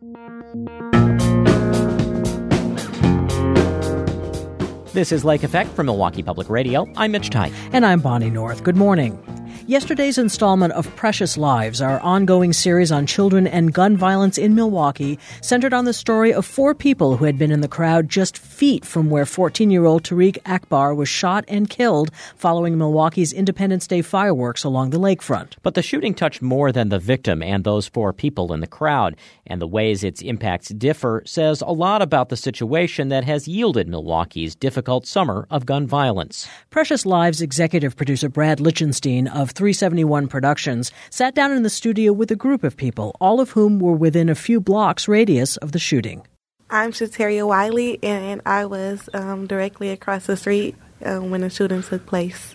This is Lake Effect from Milwaukee Public Radio. I'm Mitch Teich. And I'm Bonnie North. Good morning. Yesterday's installment of Precious Lives, our ongoing series on children and gun violence in Milwaukee, centered on the story of 4 people who had been in the crowd just feet from where 14-year-old Tariq Akbar was shot and killed following Milwaukee's Independence Day fireworks along the lakefront. But the shooting touched more than the victim and those 4 people in the crowd, and the ways its impacts differ says a lot about the situation that has yielded Milwaukee's difficult summer of gun violence. Precious Lives executive producer Brad Lichtenstein of 371 Productions sat down in the studio with a group of people, all of whom were within a few blocks radius of the shooting. I'm Shateria Wiley, and I was directly across the street when the shooting took place.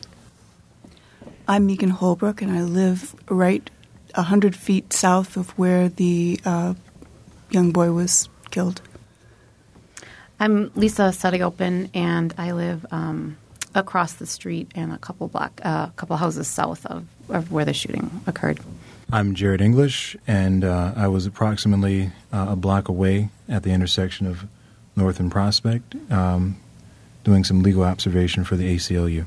I'm Megan Holbrook, and I live right 100 feet south of where the young boy was killed. I'm Lisa Suttigopin, and I live across the street and a couple houses south of where the shooting occurred. I'm Jared English, and I was approximately a block away at the intersection of North and Prospect, doing some legal observation for the ACLU.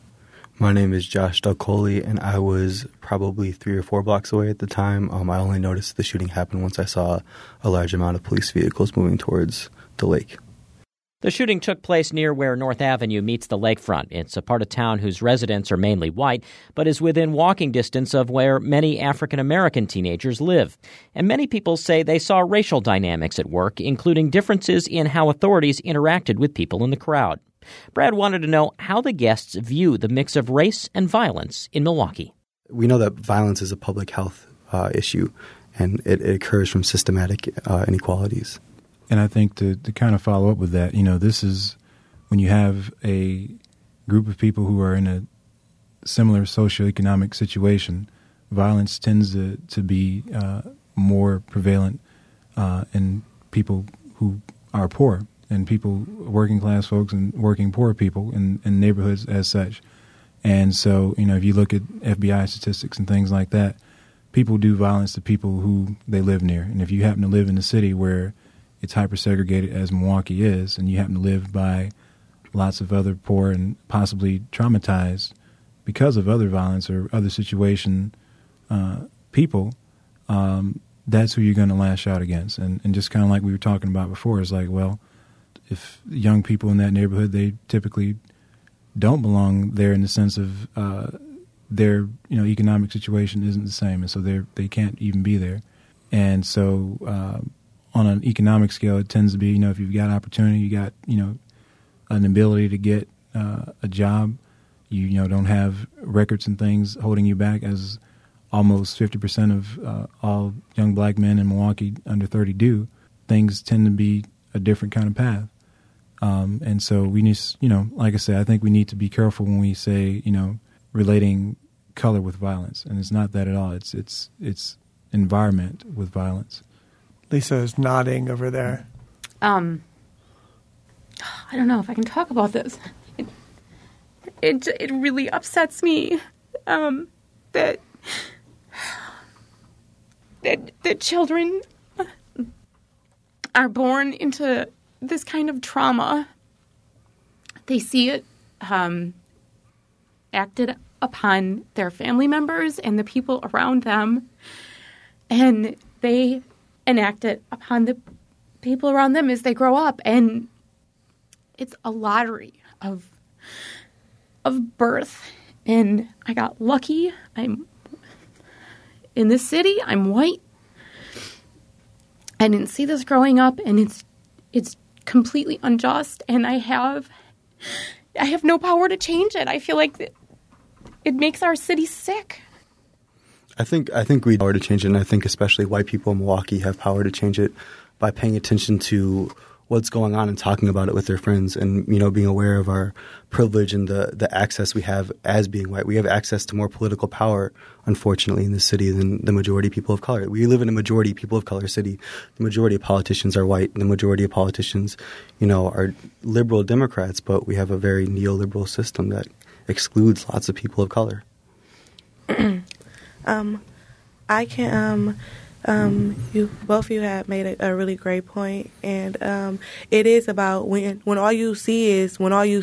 My name is Josh Dalcoli, and I was probably 3 or 4 blocks away at the time. I only noticed the shooting happen once I saw a large amount of police vehicles moving towards the lake. The shooting took place near where North Avenue meets the lakefront. It's a part of town whose residents are mainly white, but is within walking distance of where many African-American teenagers live. And many people say they saw racial dynamics at work, including differences in how authorities interacted with people in the crowd. Brad wanted to know how the guests view the mix of race and violence in Milwaukee. We know that violence is a public health issue, and it occurs from systematic inequalities. And I think to kind of follow up with that, this is when you have a group of people who are in a similar socioeconomic situation, violence tends to be more prevalent in people who are poor and people, working class folks and working poor people in neighborhoods as such. And so, if you look at FBI statistics and things like that, people do violence to people who they live near. And if you happen to live in a city where it's hyper-segregated as Milwaukee is, and you happen to live by lots of other poor and possibly traumatized because of other violence or other situation people, that's who you're going to lash out against. And just kind of like we were talking about before, it's like, well, if young people in that neighborhood, they typically don't belong there in the sense of their economic situation isn't the same, and so they can't even be there. And so on an economic scale, it tends to be, if you've got opportunity, you got, an ability to get a job, you don't have records and things holding you back, as almost 50% of all young black men in Milwaukee under 30 do, things tend to be a different kind of path. And so we need, like I said, I think we need to be careful when we say, relating color with violence. And it's not that at all. It's environment with violence. Lisa is nodding over there. I don't know if I can talk about this. It really upsets me that children are born into this kind of trauma. They see it acted upon their family members and the people around them, and they enact it upon the people around them as they grow up. And it's a lottery of birth. And I got lucky. I'm in this city. I'm white. I didn't see this growing up, and it's completely unjust. And I have no power to change it. I feel like it makes our city sick. I think we have power to change it, and I think especially white people in Milwaukee have power to change it by paying attention to what's going on and talking about it with their friends, and being aware of our privilege and the access we have as being white. We have access to more political power, unfortunately, in this city than the majority of people of color. We live in a majority people of color city. The majority of politicians are white. The majority of politicians, are liberal Democrats, but we have a very neoliberal system that excludes lots of people of color. I can You both of you have made a really great point, and it is about when all you see is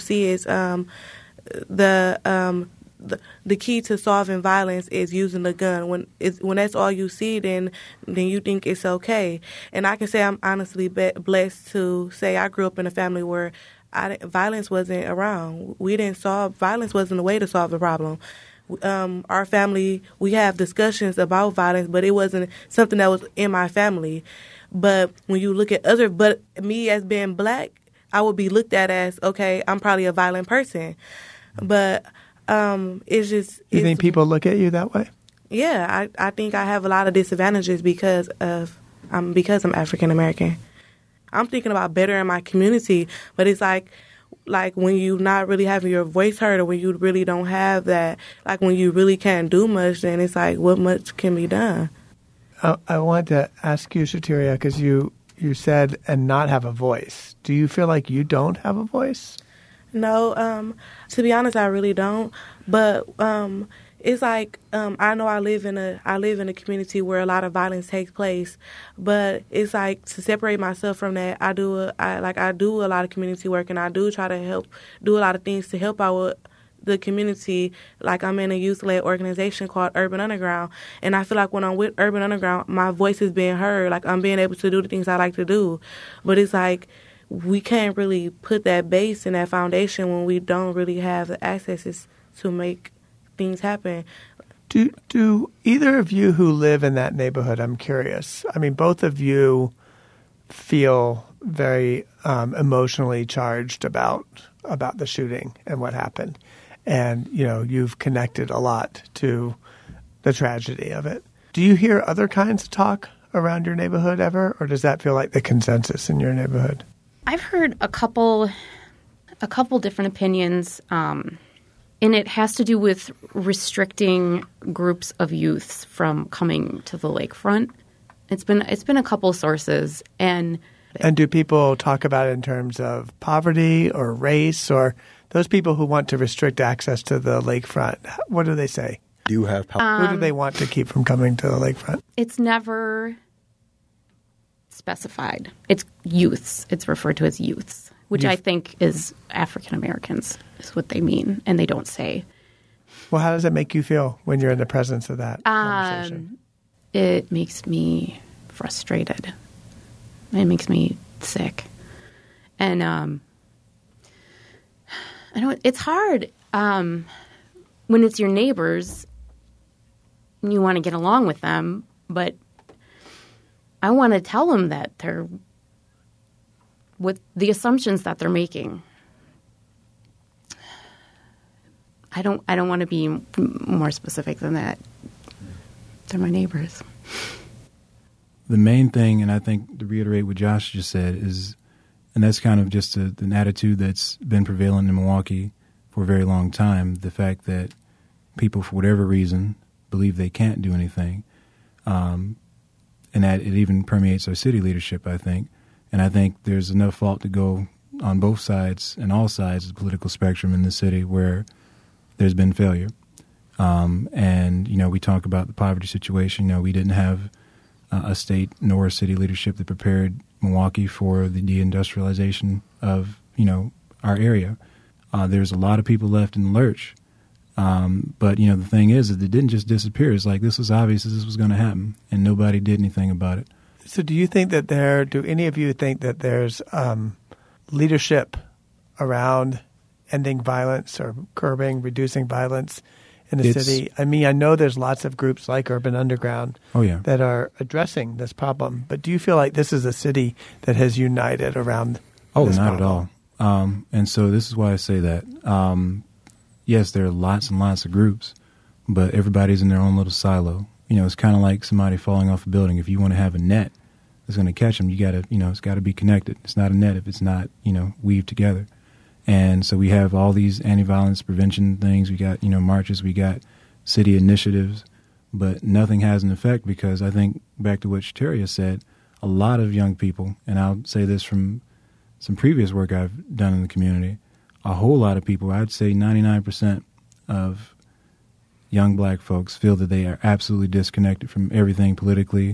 the key to solving violence is using the gun. When that's all you see, then you think it's okay. And I can say I'm honestly blessed to say I grew up in a family where violence wasn't around. Violence wasn't the way to solve the problem. Our family, we have discussions about violence, but it wasn't something that was in my family. But when you look at but me as being black, I would be looked at as, okay, I'm probably a violent person. But it's just... You think people look at you that way? Yeah, I think I have a lot of disadvantages because I'm African American. I'm thinking about bettering my community, but it's like when you're not really having your voice heard, or when you really don't have that, like when you really can't do much, then it's like, what much can be done? I want to ask you, Soteria, because you said, and not have a voice. Do you feel like you don't have a voice? No, to be honest, I really don't. But it's like I know I live in a community where a lot of violence takes place, but it's like to separate myself from that. I do a lot of community work, and I do try to do a lot of things to help out the community. Like I'm in a youth-led organization called Urban Underground, and I feel like when I'm with Urban Underground, my voice is being heard. Like I'm being able to do the things I like to do, but it's like we can't really put that base and that foundation when we don't really have the accesses to make things happen. Do either of you who live in that neighborhood, I'm curious, I mean, both of you feel very emotionally charged about the shooting and what happened. And, you've connected a lot to the tragedy of it. Do you hear other kinds of talk around your neighborhood ever, or does that feel like the consensus in your neighborhood? I've heard a couple different opinions, and it has to do with restricting groups of youths from coming to the lakefront. It's been a couple sources, and do people talk about it in terms of poverty or race, or those people who want to restrict access to the lakefront? What do they say? Do you have power? Who do they want to keep from coming to the lakefront? It's never specified. It's youths. It's referred to as youths, which I think is African Americans is what they mean, and they don't say. Well, how does it make you feel when you're in the presence of that conversation? It makes me frustrated. It makes me sick. And I know it's hard when it's your neighbors and you want to get along with them, but I want to tell them that they're with the assumptions that they're making. I don't want to be more specific than that. They're my neighbors. The main thing, and I think to reiterate what Josh just said, is, and that's kind of just an attitude that's been prevalent in Milwaukee for a very long time, the fact that people, for whatever reason, believe they can't do anything. And that it even permeates our city leadership, I think. And I think there's enough fault to go on both sides and all sides of the political spectrum in the city where there's been failure. And, we talk about the poverty situation. We didn't have a state nor a city leadership that prepared Milwaukee for the deindustrialization of, our area. There's a lot of people left in the lurch. But, the thing is that it didn't just disappear. It's like this was obvious that this was going to happen, and nobody did anything about it. So do you think that do any of you think that there's leadership around ending violence or reducing violence in the city? I mean, I know there's lots of groups like Urban Underground that are addressing this problem, but do you feel like this is a city that has united around this not problem? At all. And so this is why I say that. Yes, there are lots and lots of groups, but everybody's in their own little silo. It's kind of like somebody falling off a building. If you want to have a net that's going to catch them, you got to, it's got to be connected. It's not a net if it's not, weaved together. And so we have all these anti-violence prevention things. We got, marches. We got city initiatives, but nothing has an effect because I think back to what Soteria said, a lot of young people, and I'll say this from some previous work I've done in the community, a whole lot of people, I'd say 99% of young black folks feel that they are absolutely disconnected from everything politically,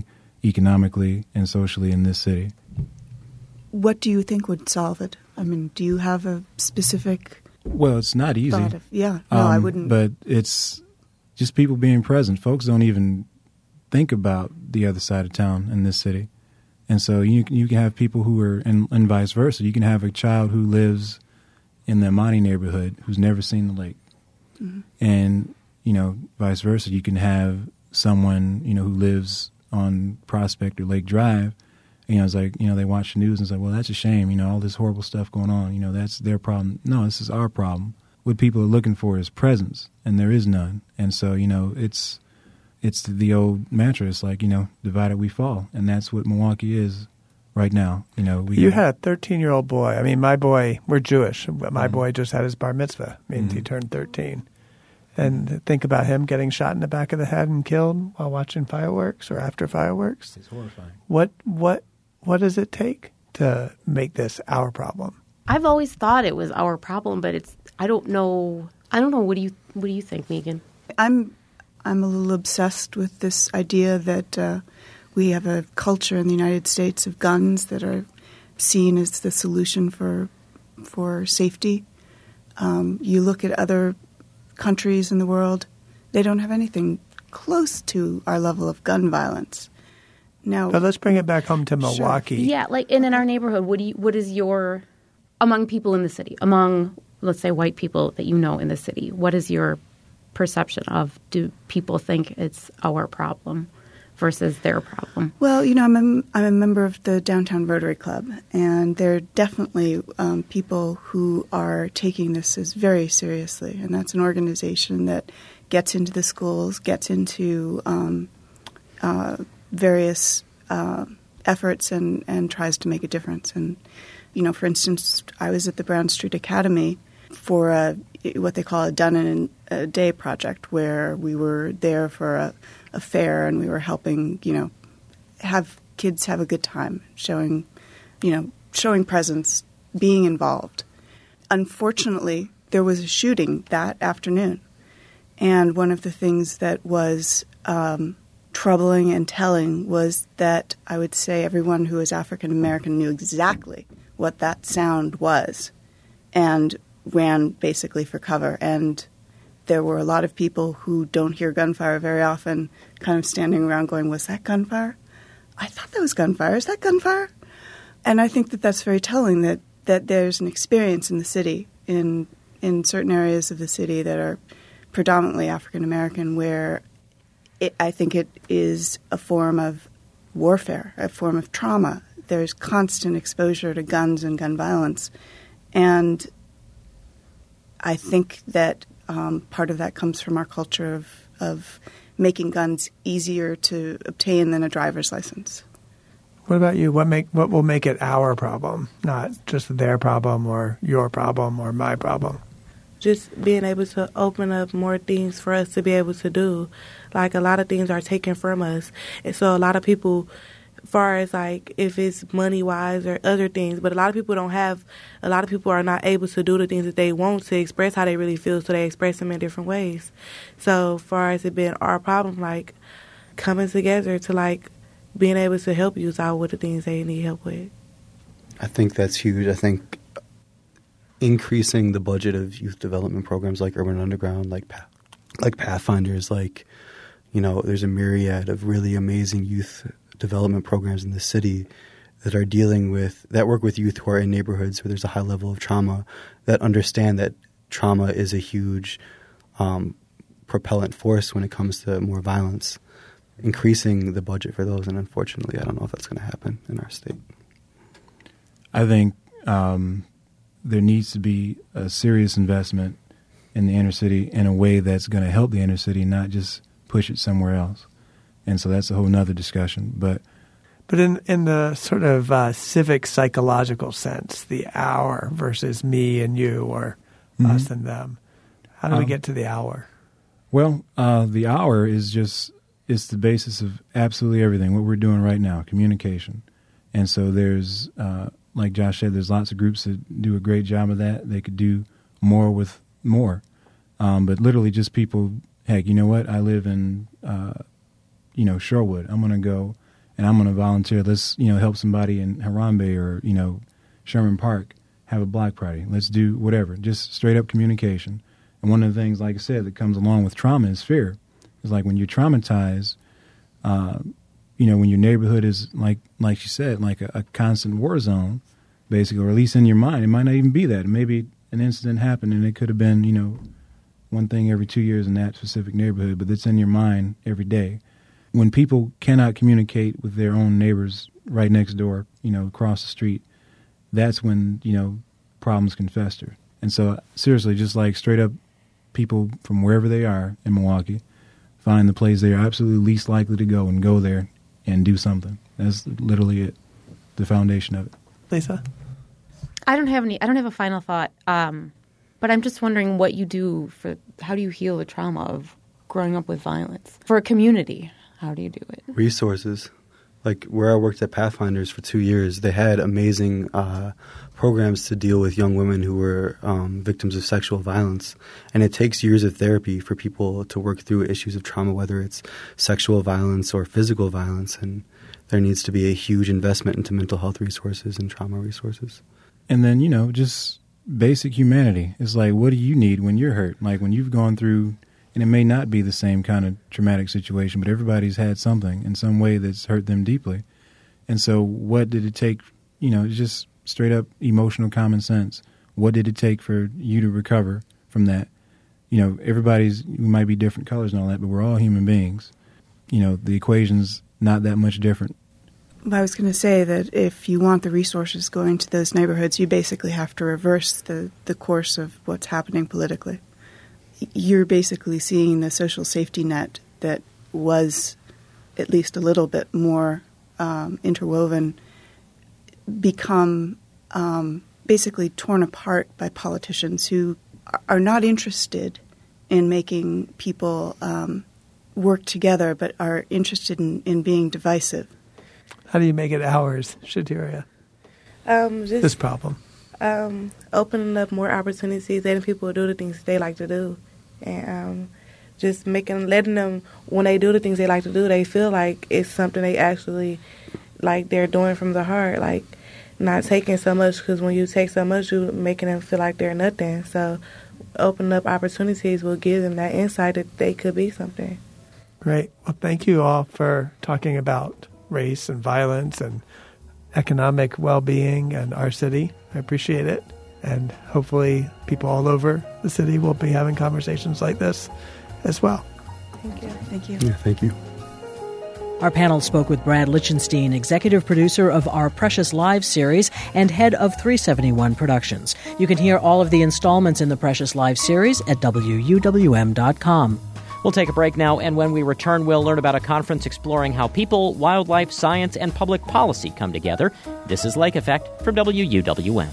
economically and socially in this city. What do you think would solve it? I mean, do you have a specific Well, it's not easy. thought of? Yeah, no, I wouldn't. But it's just people being present. Folks don't even think about the other side of town in this city. And so you can have people who are, and vice versa. You can have a child who lives in the Amani neighborhood who's never seen the lake. Mm-hmm. And, vice versa. You can have someone, who lives on Prospect or Lake Drive. It's like, they watch the news and say, well, that's a shame, all this horrible stuff going on, that's their problem. No, this is our problem. What people are looking for is presence, and there is none. And so, it's the old mantra. It's like, divided we fall. And that's what Milwaukee is right now. You had a 13-year-old boy. I mean, my boy, we're Jewish, but my boy just had his bar mitzvah. Means he turned 13. And think about him getting shot in the back of the head and killed while watching fireworks or after fireworks. It's horrifying. What does it take to make this our problem? I've always thought it was our problem, but I don't know. What do you think, Megan? I'm a little obsessed with this idea that we have a culture in the United States of guns that are seen as the solution for safety. You look at other countries in the world, they don't have anything close to our level of gun violence. Now, but let's bring it back home to Milwaukee. Sure. Yeah, like in our neighborhood, what is your, among people in the city, among, let's say, white people that you know in the city, what is your perception of, do people think it's our problem versus their problem? Well, I'm a member of the Downtown Rotary Club, and there are definitely people who are taking this as very seriously, and that's an organization that gets into the schools, gets into various efforts and tries to make a difference. And, for instance, I was at the Brown Street Academy for what they call a Done in a Day project, where we were there for a fair and we were helping, have kids have a good time, showing presence, being involved. Unfortunately, there was a shooting that afternoon. And one of the things that was troubling and telling was that I would say everyone who was African American knew exactly what that sound was and ran basically for cover. And there were a lot of people who don't hear gunfire very often kind of standing around going, was that gunfire? I thought that was gunfire. Is that gunfire? And I think that that's very telling that there's an experience in the city, in certain areas of the city that are predominantly African American, where I think it is a form of warfare, a form of trauma. There's constant exposure to guns and gun violence. And I think that part of that comes from our culture of making guns easier to obtain than a driver's license. What about you? What will make it our problem, not just their problem or your problem or my problem? Just being able to open up more things for us to be able to do. Like, a lot of things are taken from us. And so a lot of people, as far as like if it's money-wise or other things, but a lot of people are not able to do the things that they want to express how they really feel, so they express them in different ways. So as far as it being our problem, like coming together to like being able to help youth out with the things they need help with. I think that's huge. I think increasing the budget of youth development programs like Urban Underground, like Pathfinders, there's a myriad of really amazing youth development programs in the city that work with youth who are in neighborhoods where there's a high level of trauma, that understand that trauma is a huge propellant force when it comes to more violence. Increasing the budget for those, and unfortunately, I don't know if that's going to happen in our state. I think there needs to be a serious investment in the inner city in a way that's going to help the inner city, not just push it somewhere else. And so that's a whole nother discussion. But in the sort of civic psychological sense, the our versus me and you, or us and them, how do we get to the our? Well, the our is it's the basis of absolutely everything, what we're doing right now, communication. And so there's, like Josh said, there's lots of groups that do a great job of that. They could do more with more. But literally just people, heck, you know what? I live in, Sherwood. I'm going to go and I'm going to volunteer. Let's, help somebody in Harambe or, Sherman Park have a block party. Let's do whatever. Just straight up communication. And one of the things, like I said, that comes along with trauma is fear. It's like when you're traumatized, when your neighborhood is like she said, like a constant war zone, basically, or at least in your mind. It might not even be that. Maybe an incident happened and it could have been, one thing every 2 years in that specific neighborhood, but it's in your mind every day. When people cannot communicate with their own neighbors right next door, across the street, that's when, problems can fester. And so, seriously, just like straight up people from wherever they are in Milwaukee, find the place they are absolutely least likely to go and go there and do something. That's literally it, the foundation of it. Lisa? I don't have a final thought, but I'm just wondering what you do how do you heal the trauma of growing up with violence? For a community, how do you do it? Resources. Like where I worked at Pathfinders for 2 years, they had amazing programs to deal with young women who were victims of sexual violence. And it takes years of therapy for people to work through issues of trauma, whether it's sexual violence or physical violence. And there needs to be a huge investment into mental health resources and trauma resources. And then, just basic humanity. It's like, what do you need when you're hurt? Like when you've gone through, and it may not be the same kind of traumatic situation, but everybody's had something in some way that's hurt them deeply. And so what did it take, just straight up emotional common sense. What did it take for you to recover from that? We might be different colors and all that, but we're all human beings. The equation's not that much different. I was going to say that if you want the resources going to those neighborhoods, you basically have to reverse the course of what's happening politically. You're basically seeing the social safety net that was at least a little bit more interwoven become basically torn apart by politicians who are not interested in making people work together, but are interested in being divisive. How do you make it ours, Shatiria? This problem. Opening up more opportunities, letting people do the things they like to do, and just letting them, when they do the things they like to do, they feel like it's something they actually, like they're doing from the heart, like not taking so much, because when you take so much, you're making them feel like they're nothing. So opening up opportunities will give them that insight that they could be something. Great. Well, thank you all for talking about race and violence and economic well-being and our city. I appreciate it. And hopefully people all over the city will be having conversations like this as well. Thank you. Thank you. Yeah, thank you. Our panel spoke with Brad Lichtenstein, executive producer of our Precious Lives series and head of 371 Productions. You can hear all of the installments in the Precious Lives series at WUWM.com. We'll take a break now, and when we return, we'll learn about a conference exploring how people, wildlife, science, and public policy come together. This is Lake Effect from WUWM.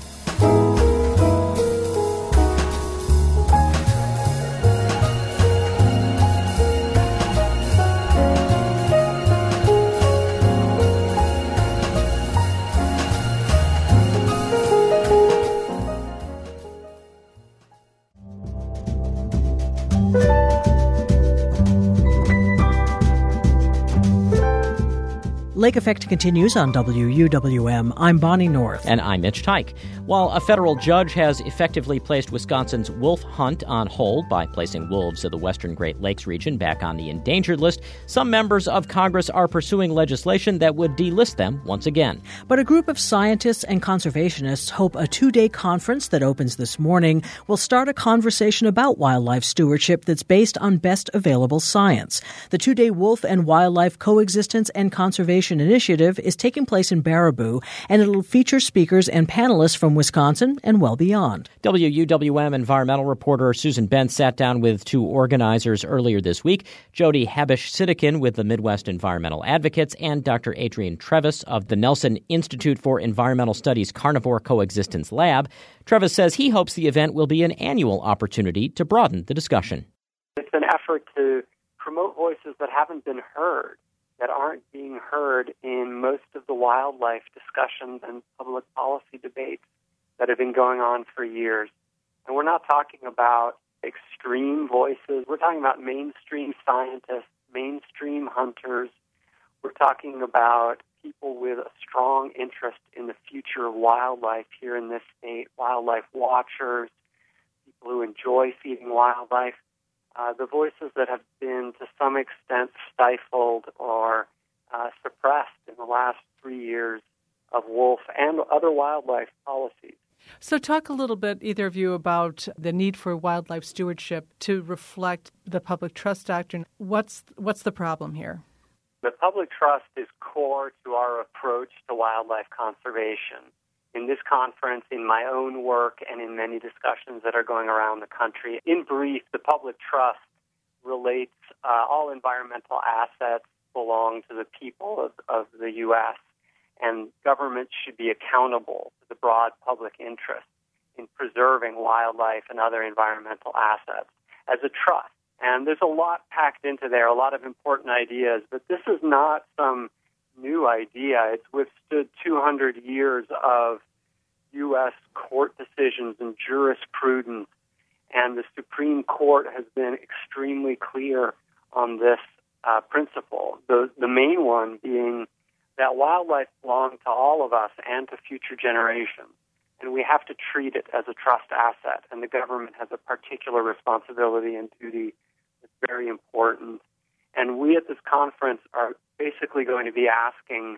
Lake Effect continues on WUWM. I'm Bonnie North. And I'm Mitch Teich. While a federal judge has effectively placed Wisconsin's wolf hunt on hold by placing wolves of the western Great Lakes region back on the endangered list, some members of Congress are pursuing legislation that would delist them once again. But a group of scientists and conservationists hope a 2-day conference that opens this morning will start a conversation about wildlife stewardship that's based on best available science. The 2-day Wolf and Wildlife Coexistence and Conservation Initiative is taking place in Baraboo, and it'll feature speakers and panelists from Wisconsin and well beyond. WUWM environmental reporter Susan Bent sat down with two organizers earlier this week, Jody Habish-Sidekin with the Midwest Environmental Advocates and Dr. Adrian Trevis of the Nelson Institute for Environmental Studies Carnivore Coexistence Lab. Trevis says he hopes the event will be an annual opportunity to broaden the discussion. It's an effort to promote voices that haven't been heard, that aren't being heard in most of the wildlife discussions and public policy debates that have been going on for years. And we're not talking about extreme voices. We're talking about mainstream scientists, mainstream hunters, We're talking about people with a strong interest in the future of wildlife here in this state, wildlife watchers, people who enjoy feeding wildlife, the voices that have been to some extent stifled or suppressed in the last 3 years of wolf and other wildlife policies. So talk a little bit, either of you, about the need for wildlife stewardship to reflect the public trust doctrine. What's the problem here? The public trust is core to our approach to wildlife conservation. In this conference, in my own work, and in many discussions that are going around the country, in brief, the public trust relates all environmental assets belong to the people of the U.S., and government should be accountable to the broad public interest in preserving wildlife and other environmental assets as a trust. And there's a lot packed into there, a lot of important ideas, but this is not some new idea. It's withstood 200 years of U.S. court decisions and jurisprudence, and the Supreme Court has been extremely clear on this principle. The main one being that wildlife belongs to all of us and to future generations, and we have to treat it as a trust asset, and the government has a particular responsibility and duty that's very important. And we at this conference are basically going to be asking,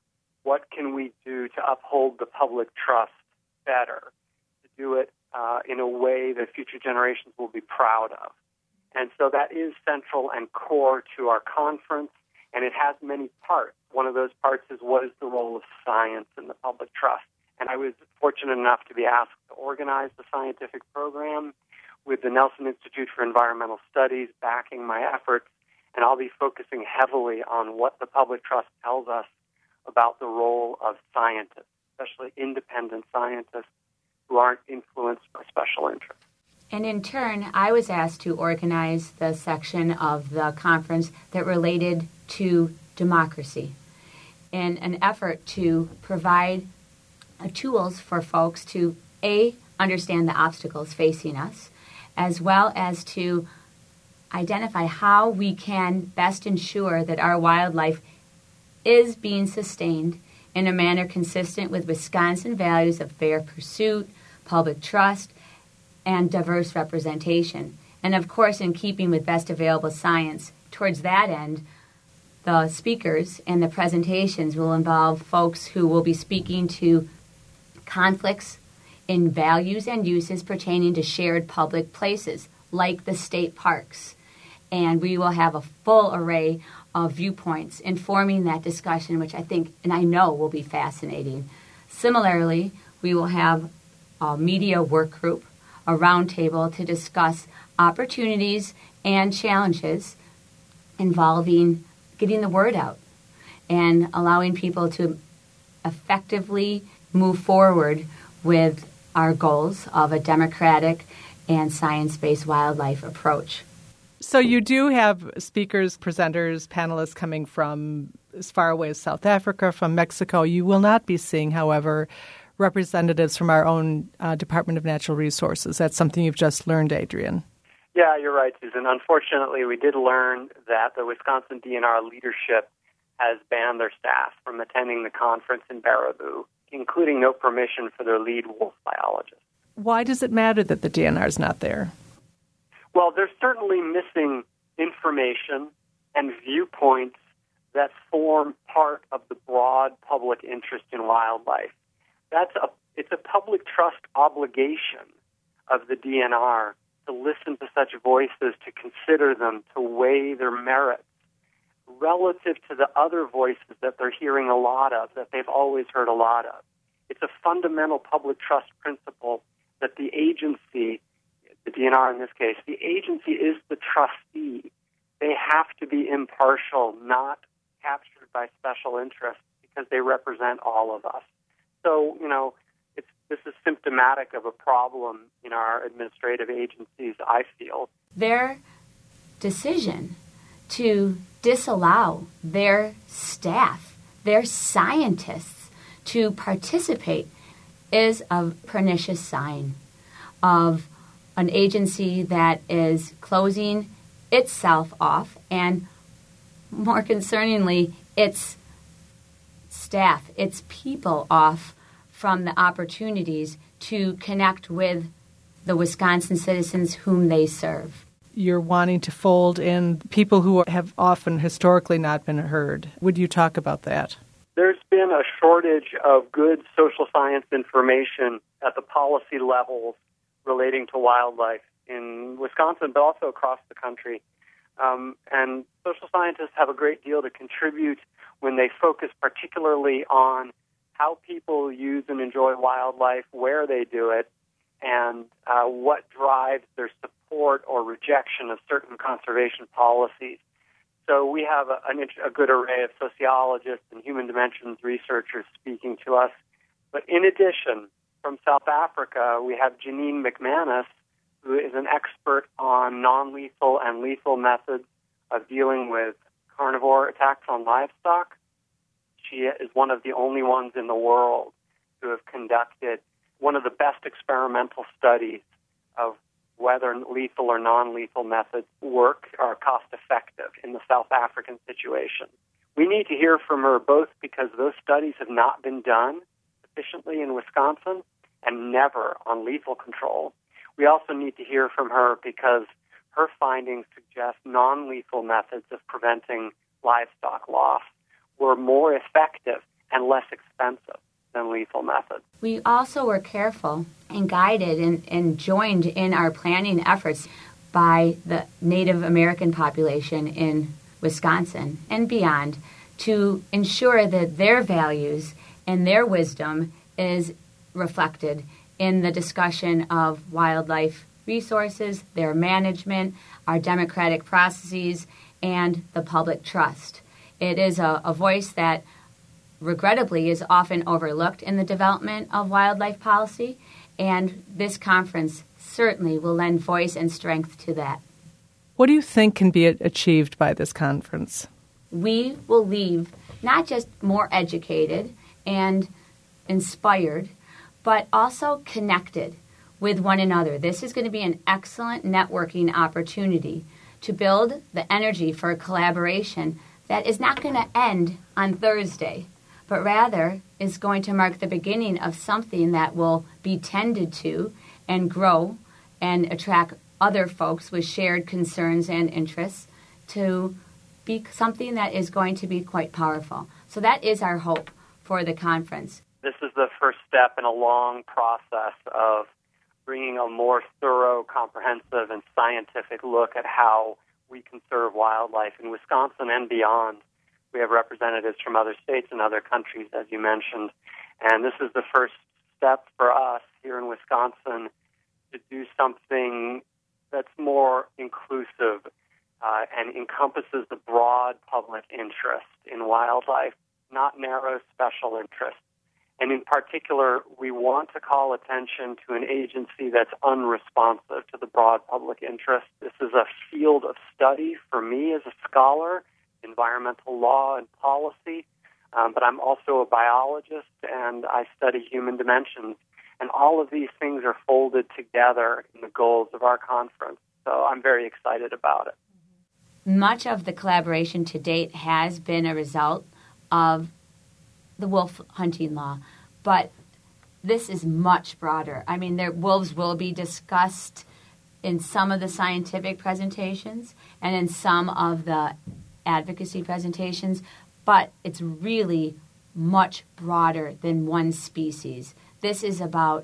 what can we do to uphold the public trust better, to do it in a way that future generations will be proud of? And so that is central and core to our conference, and it has many parts. One of those parts is, what is the role of science in the public trust? And I was fortunate enough to be asked to organize the scientific program with the Nelson Institute for Environmental Studies backing my efforts, and I'll be focusing heavily on what the public trust tells us about the role of scientists, especially independent scientists who aren't influenced by special interests. And in turn, I was asked to organize the section of the conference that related to democracy in an effort to provide tools for folks to, A, understand the obstacles facing us, as well as to identify how we can best ensure that our wildlife is being sustained in a manner consistent with Wisconsin values of fair pursuit, public trust, and diverse representation. And of course, in keeping with best available science, towards that end, the speakers and the presentations will involve folks who will be speaking to conflicts in values and uses pertaining to shared public places, like the state parks. And we will have a full array of viewpoints informing that discussion, which I think and I know will be fascinating. Similarly, we will have a media work group, a roundtable to discuss opportunities and challenges involving getting the word out and allowing people to effectively move forward with our goals of a democratic and science-based wildlife approach. So you do have speakers, presenters, panelists coming from as far away as South Africa, from Mexico. You will not be seeing, however, representatives from our own Department of Natural Resources. That's something you've just learned, Adrian. Yeah, you're right, Susan. Unfortunately, we did learn that the Wisconsin DNR leadership has banned their staff from attending the conference in Baraboo, including no permission for their lead wolf biologist. Why does it matter that the DNR is not there? Well, they're certainly missing information and viewpoints that form part of the broad public interest in wildlife. It's a public trust obligation of the DNR to listen to such voices, to consider them, to weigh their merits relative to the other voices that they're hearing a lot of, that they've always heard a lot of. It's a fundamental public trust principle that the agency, the DNR in this case, the agency is the trustee. They have to be impartial, not captured by special interests, because they represent all of us. So, this is symptomatic of a problem in our administrative agencies, I feel. Their decision to disallow their staff, their scientists, to participate is a pernicious sign of an agency that is closing itself off and, more concerningly, its staff, its people off from the opportunities to connect with the Wisconsin citizens whom they serve. You're wanting to fold in people who have often historically not been heard. Would you talk about that? There's been a shortage of good social science information at the policy levels relating to wildlife in Wisconsin, but also across the country. And social scientists have a great deal to contribute when they focus particularly on how people use and enjoy wildlife, where they do it, and what drives their support or rejection of certain conservation policies. So we have a good array of sociologists and human dimensions researchers speaking to us. But in addition, from South Africa, we have Janine McManus, who is an expert on non-lethal and lethal methods of dealing with carnivore attacks on livestock. She is one of the only ones in the world who have conducted one of the best experimental studies of whether lethal or non-lethal methods work or are cost-effective in the South African situation. We need to hear from her both because those studies have not been done sufficiently in Wisconsin and never on lethal control. We also need to hear from her because her findings suggest non-lethal methods of preventing livestock loss were more effective and less expensive than lethal methods. We also were careful and guided and joined in our planning efforts by the Native American population in Wisconsin and beyond to ensure that their values and their wisdom is reflected in the discussion of wildlife resources, their management, our democratic processes, and the public trust. It is a voice that regrettably is often overlooked in the development of wildlife policy, and this conference certainly will lend voice and strength to that. What do you think can be achieved by this conference? We will leave not just more educated and inspired, but also connected with one another. This is going to be an excellent networking opportunity to build the energy for collaboration that is not going to end on Thursday, but rather is going to mark the beginning of something that will be tended to and grow and attract other folks with shared concerns and interests to be something that is going to be quite powerful. So that is our hope for the conference. This is the first step in a long process of bringing a more thorough, comprehensive, and scientific look at how we conserve wildlife in Wisconsin and beyond. We have representatives from other states and other countries, as you mentioned, and this is the first step for us here in Wisconsin to do something that's more inclusive and encompasses the broad public interest in wildlife, not narrow special interests. And in particular, we want to call attention to an agency that's unresponsive to the broad public interest. This is a field of study for me as a scholar, environmental law and policy, but I'm also a biologist and I study human dimensions. And all of these things are folded together in the goals of our conference. So I'm very excited about it. Much of the collaboration to date has been a result of the wolf hunting law, but this is much broader. I mean, wolves will be discussed in some of the scientific presentations and in some of the advocacy presentations, but it's really much broader than one species. This is about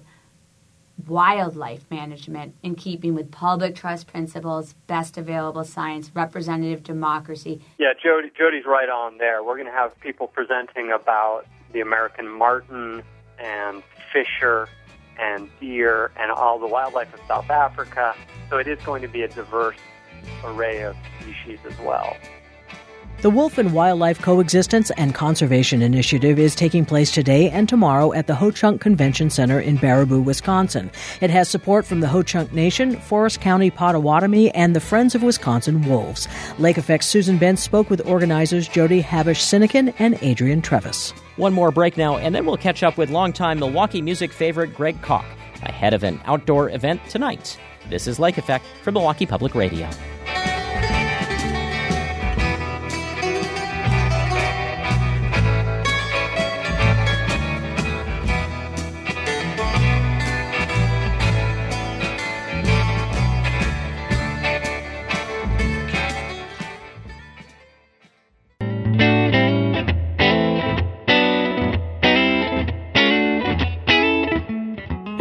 wildlife management in keeping with public trust principles, best available science, representative democracy. Yeah, Jody's right on there. We're going to have people presenting about the American marten and fisher and deer and all the wildlife of South Africa. So it is going to be a diverse array of species as well. The Wolf and Wildlife Coexistence and Conservation Initiative is taking place today and tomorrow at the Ho-Chunk Convention Center in Baraboo, Wisconsin. It has support from the Ho-Chunk Nation, Forest County Potawatomi, and the Friends of Wisconsin Wolves. Lake Effect's Susan Bentz spoke with organizers Jody Habish-Sinekin and Adrian Trevis. One more break now, and then we'll catch up with longtime Milwaukee music favorite Greg Koch ahead of an outdoor event tonight. This is Lake Effect from Milwaukee Public Radio.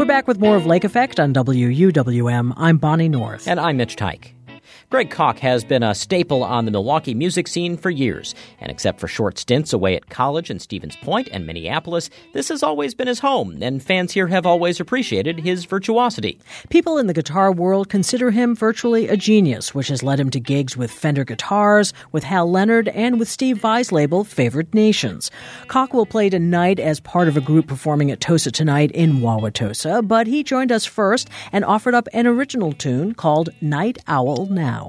We're back with more of Lake Effect on WUWM. I'm Bonnie North. And I'm Mitch Tyke. Greg Koch has been a staple on the Milwaukee music scene for years, and except for short stints away at college in Stevens Point and Minneapolis, this has always been his home, and fans here have always appreciated his virtuosity. People in the guitar world consider him virtually a genius, which has led him to gigs with Fender Guitars, with Hal Leonard, and with Steve Vai's label Favored Nations. Koch will play tonight as part of a group performing at Tosa Tonight in Wauwatosa, but he joined us first and offered up an original tune called Night Owl Now.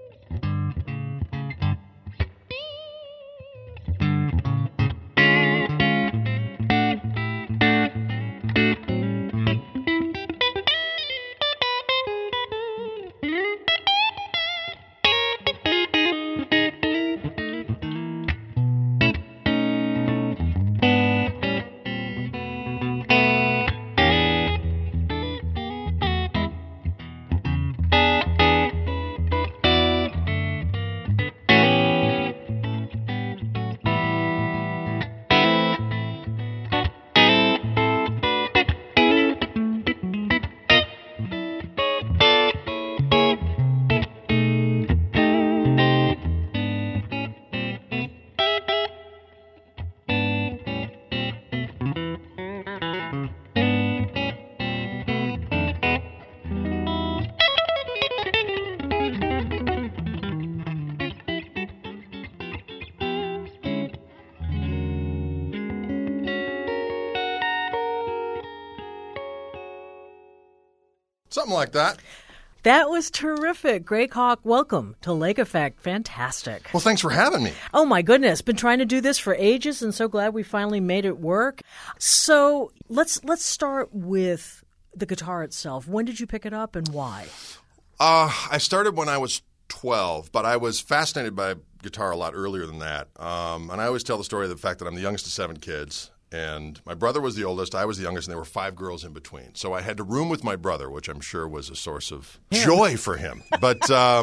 Something like that. That was terrific. Greg Koch, welcome to Lake Effect. Fantastic. Well, thanks for having me. Oh, my goodness. Been trying to do this for ages and so glad we finally made it work. So let's start with the guitar itself. When did you pick it up and why? I started when I was 12, but I was fascinated by guitar a lot earlier than that. And I always tell the story of the fact that I'm the youngest of 7 kids. And my brother was the oldest, I was the youngest, and there were 5 girls in between. So I had to room with my brother, which I'm sure was a source of joy for him. But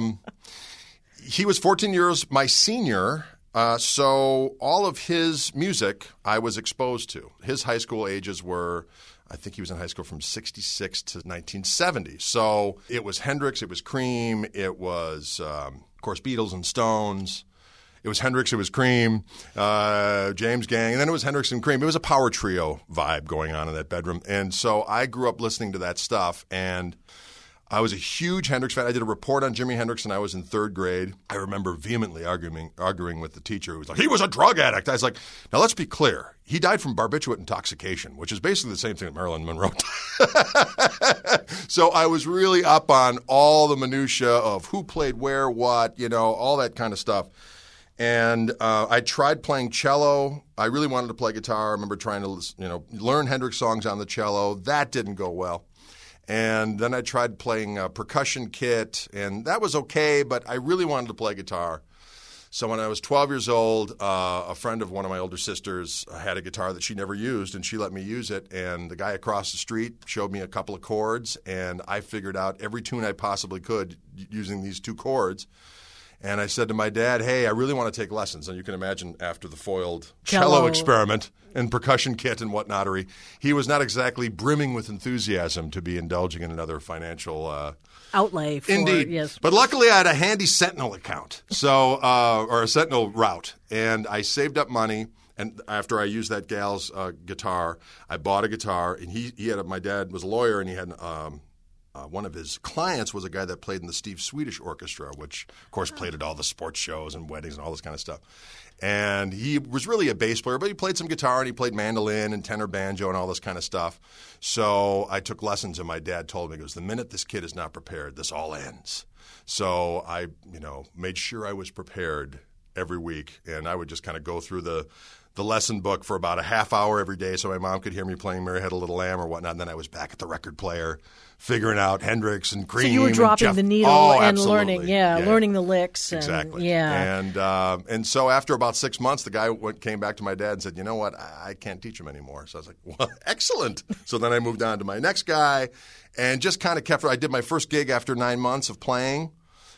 he was 14 years my senior, so all of his music I was exposed to. His high school ages were, I think he was in high school from 66 to 1970. So it was Hendrix, it was Cream, it was, of course, Beatles and Stones. It was Hendrix, it was Cream, James Gang, and then it was Hendrix and Cream. It was a power trio vibe going on in that bedroom. And so I grew up listening to that stuff, and I was a huge Hendrix fan. I did a report on Jimi Hendrix, and I was in 3rd grade. I remember vehemently arguing with the teacher who was like, he was a drug addict. I was like, now let's be clear. He died from barbiturate intoxication, which is basically the same thing that Marilyn Monroe died. So I was really up on all the minutia of who played where, what, all that kind of stuff. And I tried playing cello. I really wanted to play guitar. I remember trying to, learn Hendrix songs on the cello. That didn't go well. And then I tried playing a percussion kit, and that was okay, but I really wanted to play guitar. So when I was 12 years old, a friend of one of my older sisters had a guitar that she never used, and she let me use it. And the guy across the street showed me a couple of chords, and I figured out every tune I possibly could using these 2 chords. And I said to my dad, hey, I really want to take lessons. And you can imagine after the foiled cello experiment and percussion kit and whatnottery, he was not exactly brimming with enthusiasm to be indulging in another financial outlay. Indeed. Yes. But luckily I had a handy Sentinel account, or a Sentinel route. And I saved up money. And after I used that gal's guitar, I bought a guitar. And he had my dad was a lawyer, and he had one of his clients was a guy that played in the Steve Swedish Orchestra, which, of course, played at all the sports shows and weddings and all this kind of stuff. And he was really a bass player, but he played some guitar and he played mandolin and tenor banjo and all this kind of stuff. So I took lessons, and my dad told me, he goes, the minute this kid is not prepared, this all ends. So I, made sure I was prepared every week, and I would just kind of go through the lesson book for about a half hour every day so my mom could hear me playing Mary Had a Little Lamb or whatnot. And then I was back at the record player figuring out Hendrix and Cream. So you were dropping the needle and learning, learning the licks. Exactly. And so after about 6 months, the guy came back to my dad and said, you know what, I can't teach him anymore. So I was like, well, excellent. So then I moved on to my next guy and just kind of I did my first gig after 9 months of playing.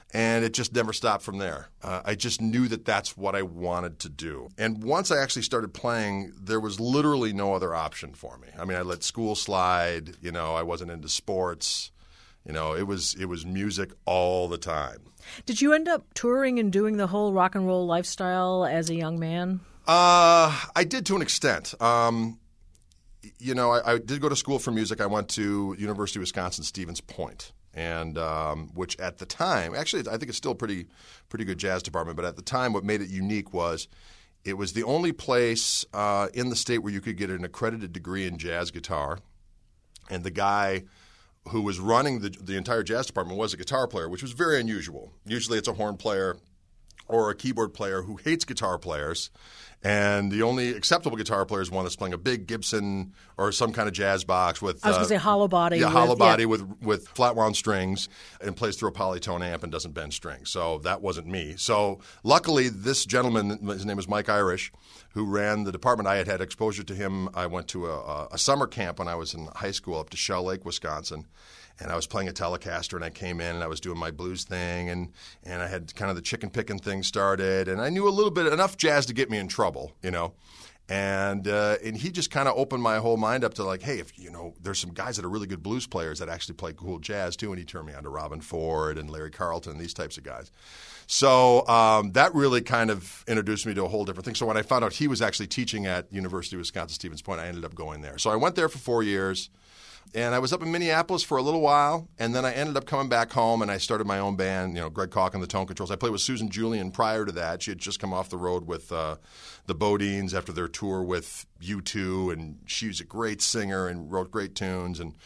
And it just never stopped from there. I just knew that that's what I wanted to do. And once I actually started playing, there was literally no other option for me. I mean, I let school slide. I wasn't into sports. It was music all the time. Did you end up touring and doing the whole rock and roll lifestyle as a young man? I did to an extent. I did go to school for music. I went to University of Wisconsin Stevens Point. And which at the time, actually, I think it's still a pretty good jazz department. But at the time, what made it unique was it was the only place in the state where you could get an accredited degree in jazz guitar. And the guy who was running the entire jazz department was a guitar player, which was very unusual. Usually it's a horn player or a keyboard player who hates guitar players. And the only acceptable guitar player is one that's playing a big Gibson or some kind of jazz box with I was going to say hollow body. Yeah, hollow body with flat wound strings and plays through a polytone amp and doesn't bend strings. So that wasn't me. So luckily, this gentleman, his name was Mike Irish, who ran the department. I had exposure to him. I went to a summer camp when I was in high school up to Shell Lake, Wisconsin. And I was playing a Telecaster, and I came in, and I was doing my blues thing, and I had kind of the chicken picking thing started, and I knew a little bit, enough jazz to get me in trouble, And he just kind of opened my whole mind up to like, hey, if there's some guys that are really good blues players that actually play cool jazz too, and he turned me on to Robin Ford and Larry Carlton and these types of guys. So that really kind of introduced me to a whole different thing. So when I found out he was actually teaching at University of Wisconsin Stevens Point, I ended up going there. So I went there for 4 years. And I was up in Minneapolis for a little while, and then I ended up coming back home, and I started my own band, Greg Koch on the tone controls. I played with Susan Julian prior to that. She had just come off the road with the Bodines after their tour with U2, and she was a great singer and wrote great tunes, and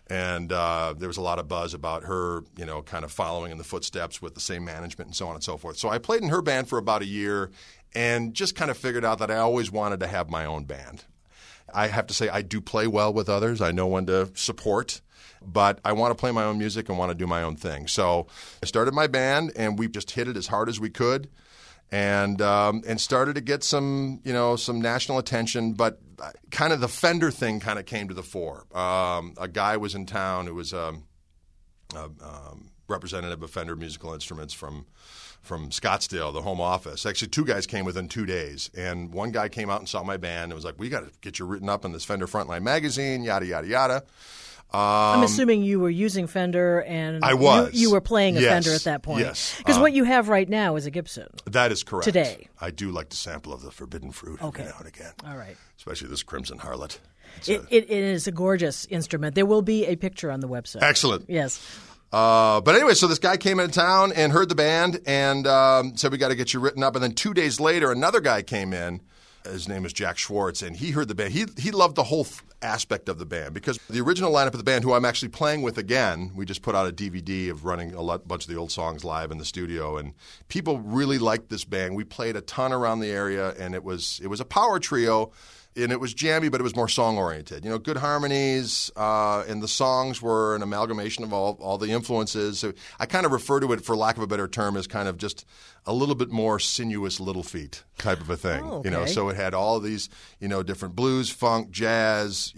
there was a lot of buzz about her, kind of following in the footsteps with the same management and so on and so forth. So I played in her band for about a year and just kind of figured out that I always wanted to have my own band. I have to say I do play well with others. I know when to support, but I want to play my own music and want to do my own thing. So I started my band, and we just hit it as hard as we could, and started to get some national attention. But kind of the Fender thing kind of came to the fore. A guy was in town who was a representative of Fender Musical Instruments from Scottsdale, the home office. Actually, 2 guys came within 2 days. And one guy came out and saw my band and was like, we got to get you written up in this Fender Frontline magazine, yada, yada, yada. I'm assuming you were using Fender and I was. You were playing a Fender at that point. Yes. Because what you have right now is a Gibson. That is correct. Today. I do like to sample of the Forbidden Fruit every now and again. All right. Especially this Crimson Harlot. It is a gorgeous instrument. There will be a picture on the website. Excellent. Yes. But anyway, so this guy came into town and heard the band and said, we got to get you written up. And then 2 days later, another guy came in. His name is Jack Schwartz, and he heard the band. He loved the whole aspect of the band because the original lineup of the band, who I'm actually playing with again, we just put out a DVD of running a bunch of the old songs live in the studio, and people really liked this band. We played a ton around the area, and it was a power trio. And it was jammy, but it was more song-oriented. Good harmonies, and the songs were an amalgamation of all the influences. So I kind of refer to it, for lack of a better term, as kind of just a little bit more sinuous Little Feat type of a thing. Oh, okay. So it had all these, different blues, funk, jazz,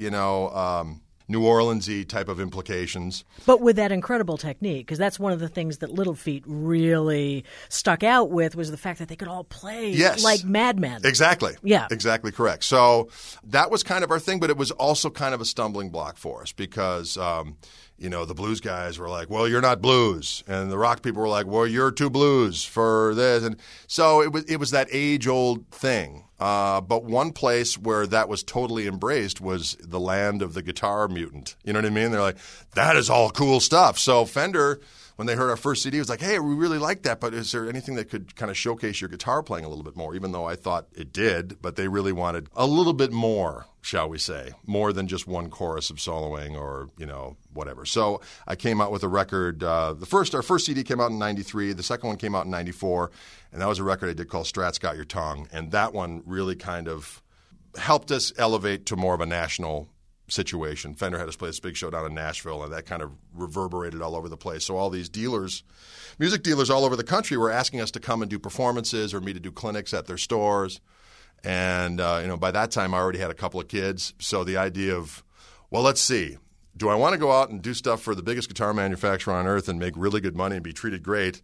New Orleans-y type of implications. But with that incredible technique, because that's one of the things that Little Feat really stuck out with, was the fact that they could all play like madmen. Exactly. Yeah. Exactly correct. So that was kind of our thing, but it was also kind of a stumbling block for us because the blues guys were like, well, you're not blues. And the rock people were like, well, you're too blues for this. And so it was that age-old thing. But one place where that was totally embraced was the land of the guitar mutant. You know what I mean? They're like, that is all cool stuff. So Fender, when they heard our first CD, was like, hey, we really like that, but is there anything that could kind of showcase your guitar playing a little bit more? Even though I thought it did, but they really wanted a little bit more, shall we say, more than just one chorus of soloing or, whatever. So I came out with a record. Our first CD came out in 93. The second one came out in 94. And that was a record I did called Strat's Got Your Tongue. And that one really kind of helped us elevate to more of a national situation. Fender had us play this big show down in Nashville, and that kind of reverberated all over the place. So all these music dealers all over the country were asking us to come and do performances or me to do clinics at their stores. And, by that time I already had a couple of kids. So the idea of, well, let's see. Do I want to go out and do stuff for the biggest guitar manufacturer on earth and make really good money and be treated great?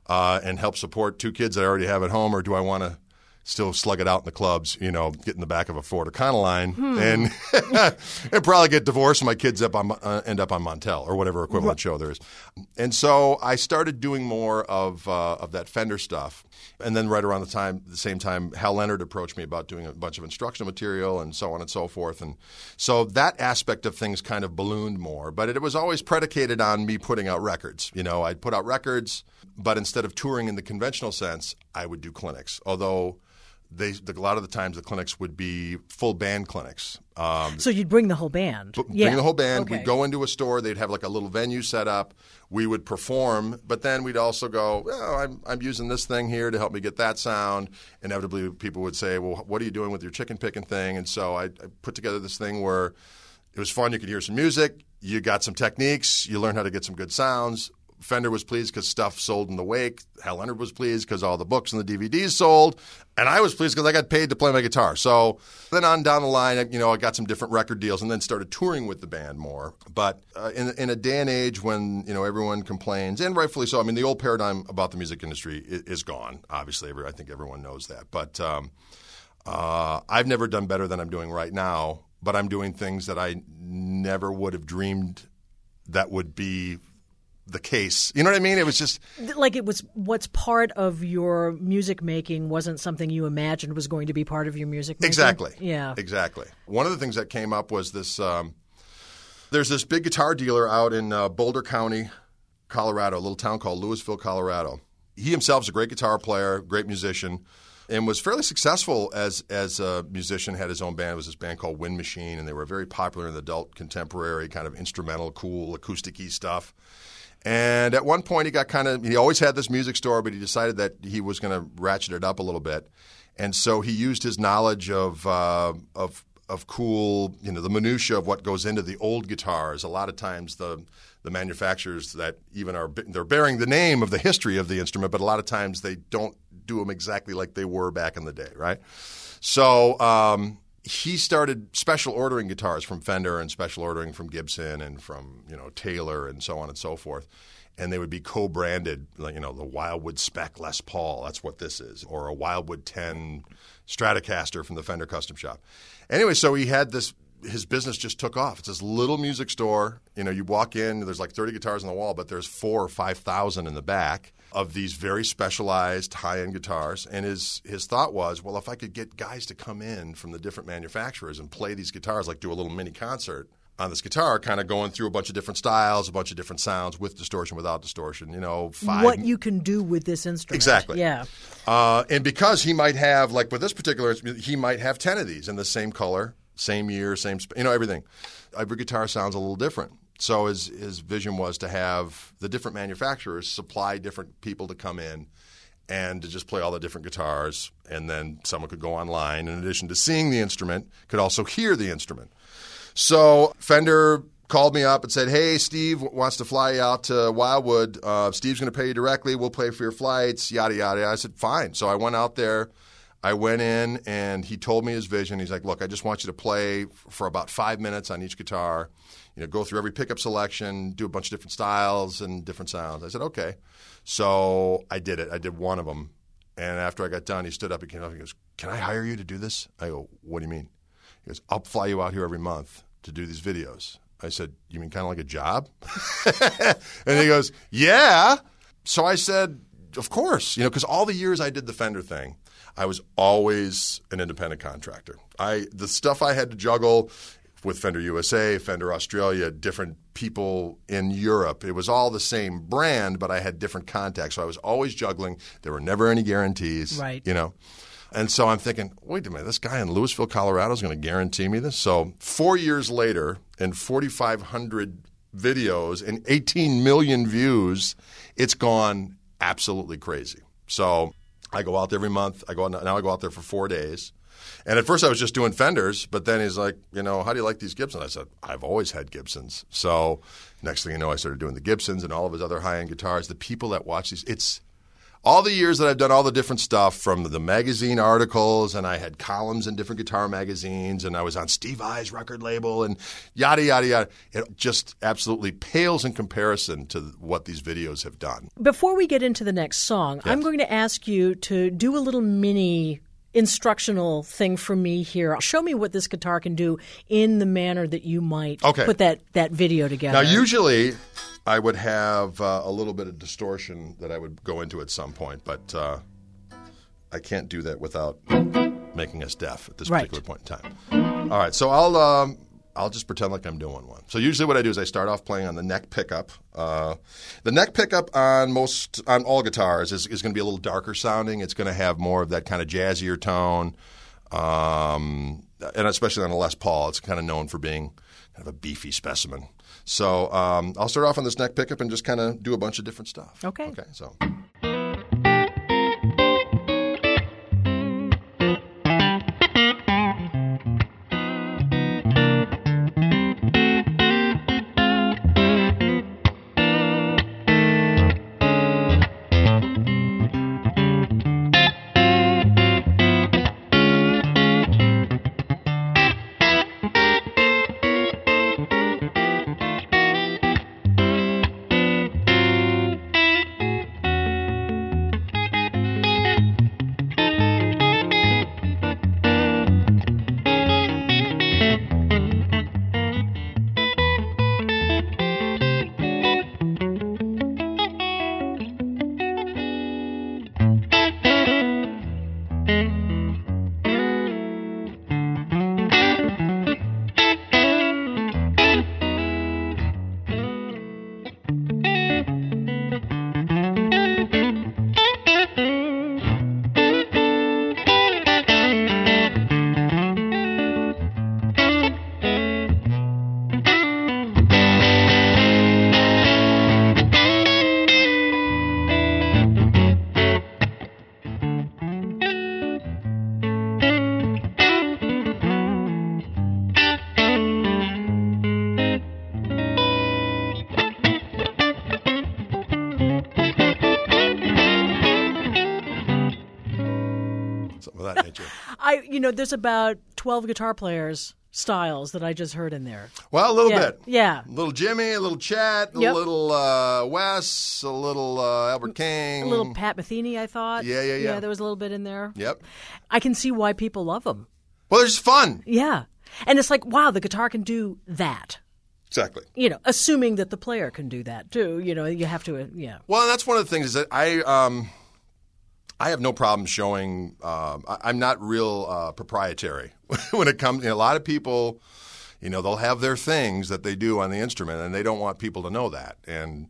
and help support 2 kids that I already have at home, or do I want to still slug it out in the clubs, get in the back of a Ford Econoline and and probably get divorced and my kids end up on Montel or whatever equivalent show there is. And so I started doing more of that Fender stuff. And then right around the same time, Hal Leonard approached me about doing a bunch of instructional material and so on and so forth. And so that aspect of things kind of ballooned more. But it was always predicated on me putting out records. I'd put out records, but instead of touring in the conventional sense, I would do clinics. Although a lot of the times the clinics would be full band clinics. So you'd bring the whole band? Bring the whole band. Okay. We'd go into a store. They'd have like a little venue set up. We would perform, but then we'd also go, I'm using this thing here to help me get that sound. Inevitably, people would say, well, what are you doing with your chicken picking thing? And so I put together this thing where it was fun. You could hear some music. You got some techniques. You learned how to get some good sounds. Fender was pleased because stuff sold in the wake. Hal Leonard was pleased because all the books and the DVDs sold. And I was pleased because I got paid to play my guitar. So then on down the line, I got some different record deals and then started touring with the band more. But in a day and age when, everyone complains, and rightfully so, the old paradigm about the music industry is gone. Obviously, I think everyone knows that. But I've never done better than I'm doing right now. But I'm doing things that I never would have dreamed that would be the case. You know what I mean? It was just like it was what's part of your music making wasn't something you imagined was going to be part of your music making. Exactly. Yeah. Exactly. One of the things that came up was this there's this big guitar dealer out in Boulder County, Colorado, a little town called Louisville, Colorado. He himself is a great guitar player, great musician, and was fairly successful as a musician, had his own band. It was this band called Wind Machine, and they were very popular in the adult contemporary kind of instrumental, cool, acoustic-y stuff. And at one point, he always had this music store, but he decided that he was going to ratchet it up a little bit. And so he used his knowledge of cool, the minutia of what goes into the old guitars. A lot of times the manufacturers that even they're bearing the name of the history of the instrument, but a lot of times they don't do them exactly like they were back in the day, right? So he started special ordering guitars from Fender and special ordering from Gibson and from Taylor and so on and so forth, and they would be co-branded, like the Wildwood Spec Les Paul. That's what this is, or a Wildwood 10 Stratocaster from the Fender Custom Shop. Anyway, so he had this. His business just took off. It's this little music store. You walk in, there's like 30 guitars on the wall, but there's 4,000 or 5,000 in the back of these very specialized high-end guitars. And his thought was, well, if I could get guys to come in from the different manufacturers and play these guitars, like do a little mini concert on this guitar, kind of going through a bunch of different styles, a bunch of different sounds, with distortion, without distortion, what you can do with this instrument. Exactly. Yeah. And because he might have, like with this particular instrument, he might have 10 of these in the same color, same year, same everything. Every guitar sounds a little different. So his vision was to have the different manufacturers supply different people to come in and to just play all the different guitars, and then someone could go online, in addition to seeing the instrument, could also hear the instrument. So Fender called me up and said, hey, Steve wants to fly you out to Wildwood. Steve's going to pay you directly. We'll pay for your flights, yada, yada. I said, fine. So I went out there. I went in, and he told me his vision. He's like, look, I just want you to play for about 5 minutes on each guitar, go through every pickup selection, do a bunch of different styles and different sounds. I said, okay. So I did it. I did one of them. And after I got done, he stood up and came up and he goes, can I hire you to do this? I go, what do you mean? He goes, I'll fly you out here every month to do these videos. I said, you mean kind of like a job? And he goes, yeah. So I said, of course, because all the years I did the Fender thing, I was always an independent contractor. The stuff I had to juggle with Fender USA, Fender Australia, different people in Europe, it was all the same brand, but I had different contacts. So I was always juggling. There were never any guarantees, right? And so I'm thinking, wait a minute, this guy in Louisville, Colorado is going to guarantee me this? So 4 years later, and 4,500 videos and 18 million views, it's gone absolutely crazy. So I go out there every month. Now I go out there for 4 days. And at first I was just doing Fenders, but then he's like, how do you like these Gibsons? I said, I've always had Gibsons. So next thing you know, I started doing the Gibsons and all of his other high-end guitars. The people that watch these, all the years that I've done all the different stuff, from the magazine articles, and I had columns in different guitar magazines, and I was on Steve Vai's record label, and yada, yada, yada. It just absolutely pales in comparison to what these videos have done. Before we get into the next song, Yes. I'm going to ask you to do a little mini instructional thing for me here. Show me what this guitar can do in the manner that you might put that video together. Now, usually I would have a little bit of distortion that I would go into at some point, but I can't do that without making us deaf at this particular point in time. All right, so I'll just pretend like I'm doing one. So usually what I do is I start off playing on the neck pickup. The neck pickup on all guitars is going to be a little darker sounding. It's going to have more of that kind of jazzier tone, and especially on a Les Paul, it's kind of known for being kind of a beefy specimen. So I'll start off on this neck pickup and just kind of do a bunch of different stuff. Okay. Okay, so. There's about 12 guitar players styles that I just heard in there. Well, a little bit. Yeah. A little Jimmy, a little Chet, a little Wes, a little Albert King. A little Pat Metheny, I thought. Yeah. Yeah, there was a little bit in there. Yep. I can see why people love them. Well, they're just fun. Yeah. And it's like, wow, the guitar can do that. Exactly. Assuming that the player can do that too. You have to, Well, that's one of the things is that I have no problem showing. I'm not real proprietary when it comes. A lot of people, they'll have their things that they do on the instrument, and they don't want people to know that. And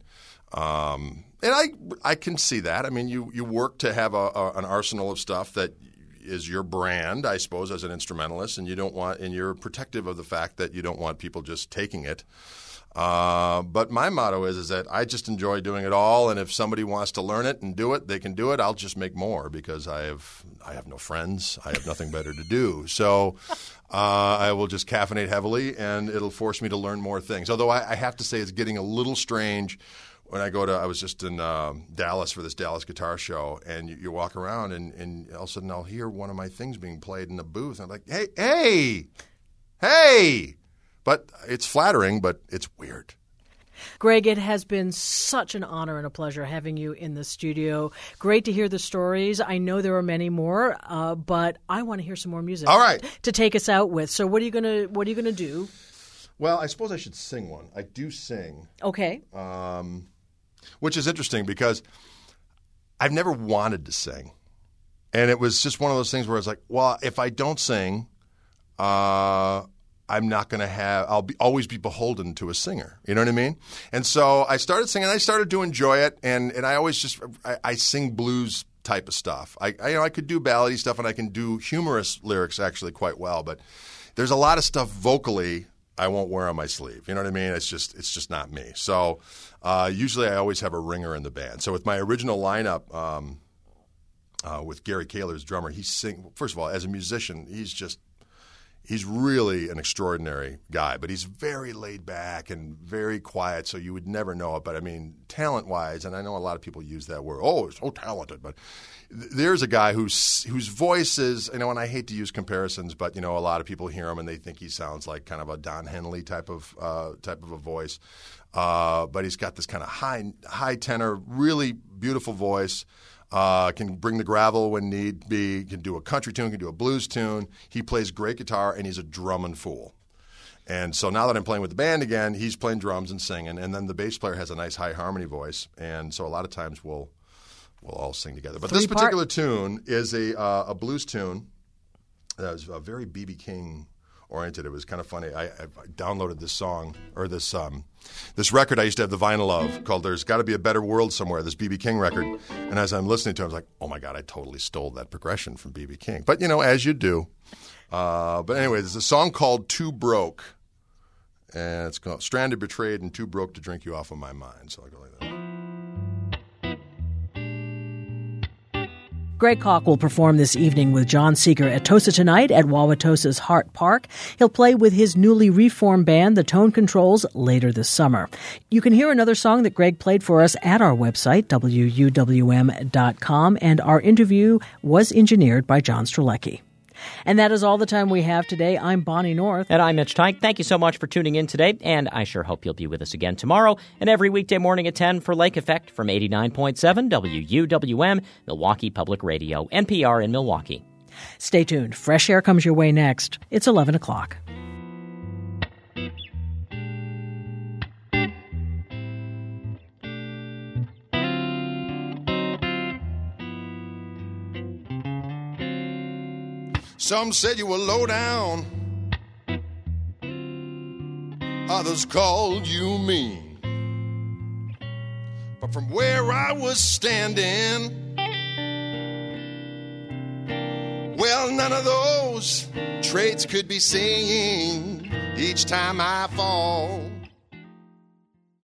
I can see that. I mean, you work to have an arsenal of stuff that is your brand, I suppose, as an instrumentalist, and you're protective of the fact that you don't want people just taking it. But my motto is that I just enjoy doing it all, and if somebody wants to learn it and do it, they can do it. I'll just make more because I have no friends. I have nothing better to do. So I will just caffeinate heavily, and it'll force me to learn more things. Although I have to say it's getting a little strange when I was just in Dallas for this Dallas Guitar Show, and you walk around, and all of a sudden I'll hear one of my things being played in the booth. And I'm like, hey! But it's flattering, but it's weird. Greg, it has been such an honor and a pleasure having you in the studio. Great to hear the stories. I know there are many more, but I want to hear some more music. All right. To take us out with. So what are you gonna do? Well, I suppose I should sing one. I do sing. Okay. Which is interesting because I've never wanted to sing. And it was just one of those things where I was like, well, if I don't sing, I'm not going to I'll always be beholden to a singer. You know what I mean? And so I started singing. I started to enjoy it. And I always I sing blues type of stuff. I could do ballady stuff, and I can do humorous lyrics actually quite well. But there's a lot of stuff vocally I won't wear on my sleeve. You know what I mean? It's just not me. So usually I always have a ringer in the band. So with my original lineup with Gary Kaler's drummer, first of all, as a musician, he's just He's really an extraordinary guy, but he's very laid back and very quiet, so you would never know it. But, I mean, talent-wise, and I know a lot of people use that word, oh, he's so talented, but there's a guy whose voice is, and I hate to use comparisons, but, a lot of people hear him and they think he sounds like kind of a Don Henley type of a voice. But he's got this kind of high tenor, really beautiful voice. Can bring the gravel when need be, can do a country tune, can do a blues tune. He plays great guitar, and he's a drumming fool. And so now that I'm playing with the band again, he's playing drums and singing, and then the bass player has a nice high harmony voice, and so a lot of times we'll all sing together. But this particular tune is a blues tune that was very B.B. King oriented. It was kind of funny. I downloaded this song, or this record I used to have the vinyl of, called There's Got to Be a Better World Somewhere, this B.B. King record. And as I'm listening to it, I was like, oh my God, I totally stole that progression from B.B. King. But, as you do. But anyway, there's a song called Too Broke. And it's called Stranded, Betrayed, and Too Broke to Drink You Off of My Mind. So I'll go like that. Greg Koch will perform this evening with John Seeger at Tosa tonight at Wauwatosa's Hart Park. He'll play with his newly reformed band, The Tone Controls, later this summer. You can hear another song that Greg played for us at our website, wuwm.com, and our interview was engineered by John Strzelecki. And that is all the time we have today. I'm Bonnie North. And I'm Mitch Teich. Thank you so much for tuning in today, and I sure hope you'll be with us again tomorrow and every weekday morning at 10 for Lake Effect from 89.7 WUWM, Milwaukee Public Radio, NPR in Milwaukee. Stay tuned. Fresh Air comes your way next. It's 11 o'clock. Some said you were low down, others called you mean. But from where I was standing, well, none of those traits could be seen. Each time I fall,